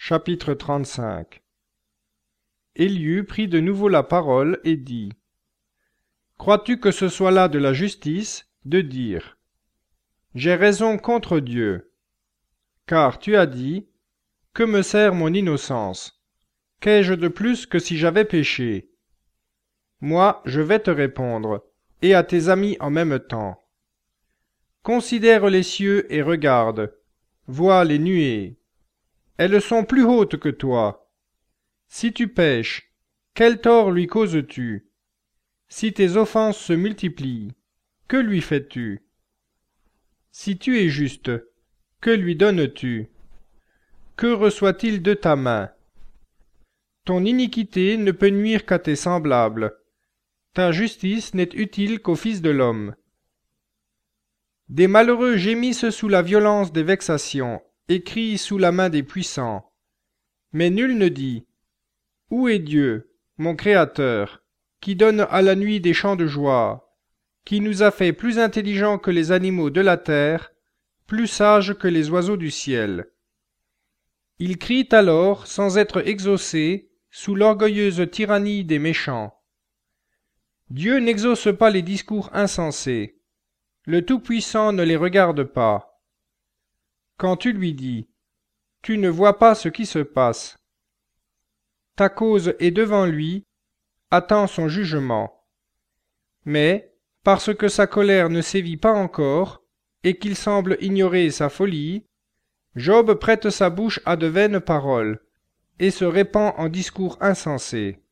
Chapitre 35. Éliu prit de nouveau la parole et dit : Crois-tu que ce soit là de la justice de dire : J'ai raison contre Dieu? Car tu as dit : Que me sert mon innocence? Qu'ai-je de plus que si j'avais péché? Moi, je vais te répondre, et à tes amis en même temps. Considère les cieux et regarde, vois les nuées. Elles sont plus hautes que toi. Si tu pèches, quel tort lui causes-tu? Si tes offenses se multiplient, que lui fais-tu? Si tu es juste, que lui donnes-tu? Que reçoit-il de ta main? Ton iniquité ne peut nuire qu'à tes semblables. Ta justice n'est utile qu'aux fils de l'homme. Des malheureux gémissent sous la violence des vexations, et crient sous la main des puissants. Mais nul ne dit : Où est Dieu, mon Créateur, qui donne à la nuit des chants de joie, qui nous a fait plus intelligents que les animaux de la terre, plus sages que les oiseaux du ciel. Ils crient alors, sans être exaucés, sous l'orgueilleuse tyrannie des méchants. Dieu n'exauce pas les discours insensés. Le Tout-Puissant ne les regarde pas. Quand tu lui dis : Tu ne vois pas ce qui se passe. Ta cause est devant lui, attends son jugement. Mais, parce que sa colère ne sévit pas encore, et qu'il semble ignorer sa folie, Job prête sa bouche à de vaines paroles, et se répand en discours insensés.